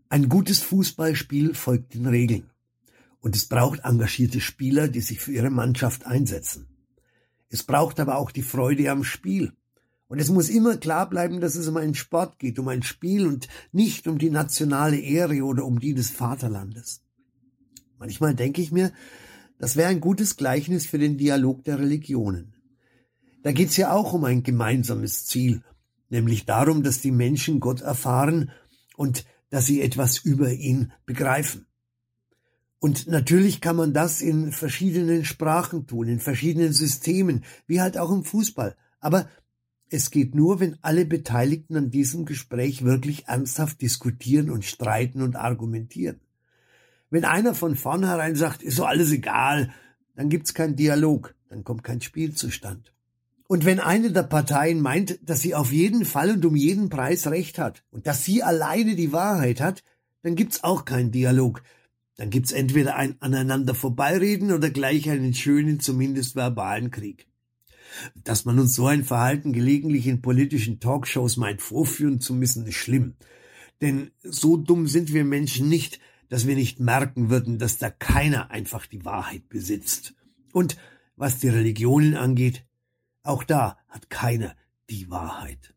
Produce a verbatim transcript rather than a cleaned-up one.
Ein gutes Fußballspiel folgt den Regeln. Und es braucht engagierte Spieler, die sich für ihre Mannschaft einsetzen. Es braucht aber auch die Freude am Spiel. Und es muss immer klar bleiben, dass es um einen Sport geht, um ein Spiel und nicht um die nationale Ehre oder um die des Vaterlandes. Manchmal denke ich mir, das wäre ein gutes Gleichnis für den Dialog der Religionen. Da geht es ja auch um ein gemeinsames Ziel, nämlich darum, dass die Menschen Gott erfahren und dass sie etwas über ihn begreifen. Und natürlich kann man das in verschiedenen Sprachen tun, in verschiedenen Systemen, wie halt auch im Fußball. Aber es geht nur, wenn alle Beteiligten an diesem Gespräch wirklich ernsthaft diskutieren und streiten und argumentieren. Wenn einer von vornherein sagt, ist so alles egal, dann gibt's keinen Dialog, dann kommt kein Spiel zustande. Und wenn eine der Parteien meint, dass sie auf jeden Fall und um jeden Preis Recht hat und dass sie alleine die Wahrheit hat, dann gibt's auch keinen Dialog. Dann gibt's entweder ein aneinander vorbeireden oder gleich einen schönen, zumindest verbalen Krieg. Dass man uns so ein Verhalten gelegentlich in politischen Talkshows meint vorführen zu müssen, ist schlimm. Denn so dumm sind wir Menschen nicht, dass wir nicht merken würden, dass da keiner einfach die Wahrheit besitzt. Und was die Religionen angeht, auch da hat keiner die Wahrheit.